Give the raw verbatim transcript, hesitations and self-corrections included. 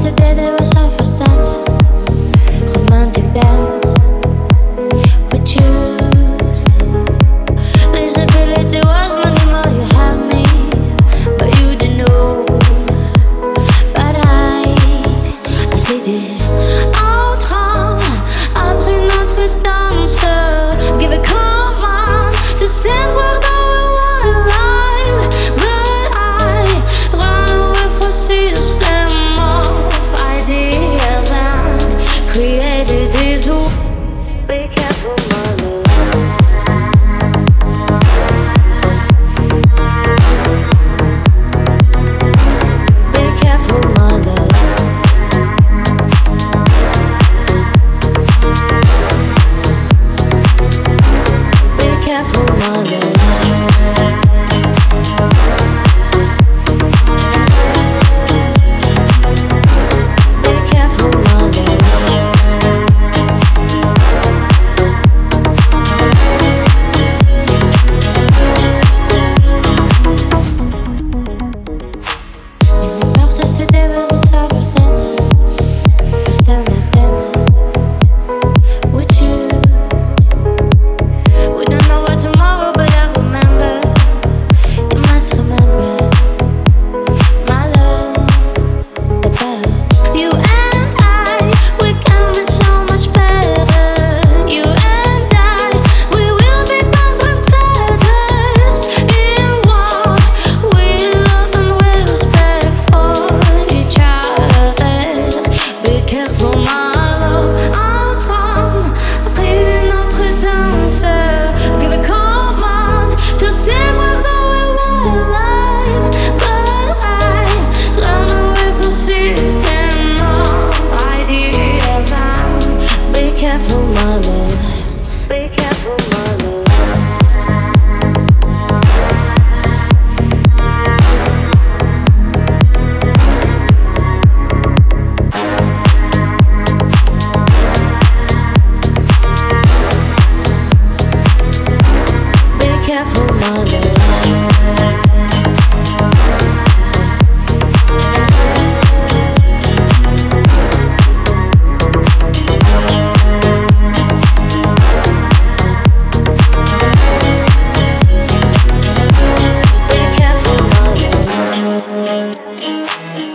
Today there was our first dance, romantic dance with you. Visibility was minimal, you had me, but you didn't know. But I, I did it. Outrun, après notre danse, give a command to stand where they were alive. But I run away from system of ideas and created it too. Be careful, my love. Be careful, my love. Be careful, my love. Be careful, my love. In the darkness today when the sun was dancing, first and last dance with you. We don't know what tomorrow, but I remember. You must remember, my love, about you and I. We can be so much better. You and I, we will become trendsetters in war, with love and with respect for each other. Be careful, my love. Ensemble, après notre danse, give a command to stand where we were alive. But I run away from system of ideas and be careful, my love. Be careful, my love. Be careful, my love. Be careful, my love.